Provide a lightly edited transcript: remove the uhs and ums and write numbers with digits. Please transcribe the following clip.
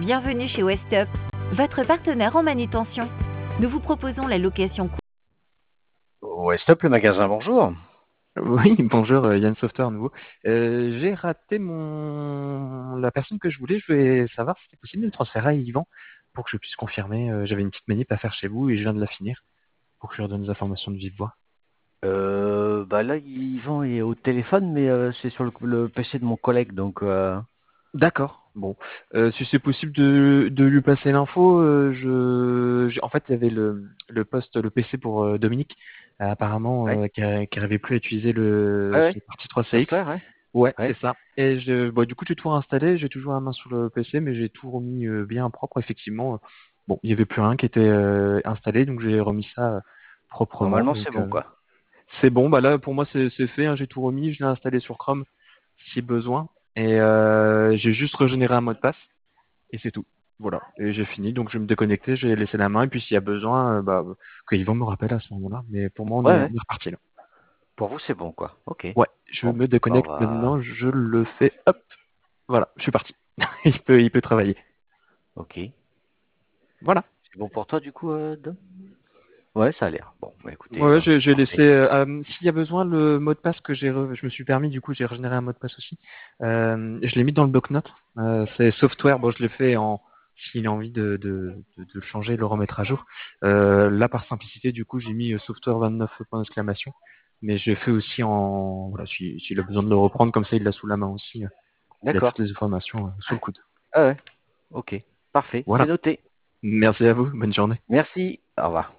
Bienvenue chez Westop, votre partenaire en manutention. Nous vous proposons la location. Ouais, stop le magasin, bonjour. Oui, bonjour, Yann Software à nouveau. J'ai raté la personne que je voulais. Je voulais savoir si c'était possible de le transférer à Yvan pour que je puisse confirmer. J'avais une petite manip à faire chez vous et je viens de la finir pour que je lui redonne des informations de vive voix. Bah là, Yvan est au téléphone, mais c'est sur le PC de mon collègue, donc D'accord. Bon, si c'est possible de lui passer l'info, en fait, il y avait le PC pour Dominique, apparemment, ouais, qui n'arrivait plus à utiliser ouais, la partie 3CX. software, ouais, Ouais, c'est ouais, ça. Et bon, du coup, j'ai tout réinstallé, j'ai toujours la main sur le PC, mais j'ai tout remis bien propre, effectivement. Bon, il n'y avait plus rien qui était installé, donc j'ai remis ça proprement. normalement c'est Donc, bon, quoi. c'est bon, bah là, pour moi, c'est fait, hein, j'ai tout remis, je l'ai installé sur Chrome, si besoin. Et j'ai juste régénéré un mot de passe, et c'est tout. Voilà, et j'ai fini, donc je vais me déconnecter, j'ai laissé la main, et puis s'il y a besoin, que Yvan me rappelle à ce moment-là. Mais pour moi, Ouais, on ouais, est reparti là. pour vous c'est bon, quoi. Ok. Ouais, je Bon, me bah, on déconnecte va... maintenant, je le fais, hop. Voilà, je suis parti. Il peut travailler. Ok. Voilà. C'est bon pour toi, du coup, Dom? Ouais, ça a l'air. Bon, bah écoutez, Ouais, j'ai laissé. parfait. S'il y a besoin, le mot de passe que je me suis permis, du coup, j'ai régénéré un mot de passe aussi. Je l'ai mis dans le bloc-notes. C'est software. Bon, je l'ai fait en. S'il a envie de le changer, le remettre à jour. Là, par simplicité, du coup, j'ai mis software 29 point d'exclamation. Mais j'ai fait aussi en. Voilà, s'il a besoin de le reprendre, comme ça, il l'a sous la main aussi. Il a toutes D'accord. les informations sous le coude. Ah ouais, ok. Parfait, c'est Voilà. noté. Merci à vous. Bonne journée. Merci, au revoir.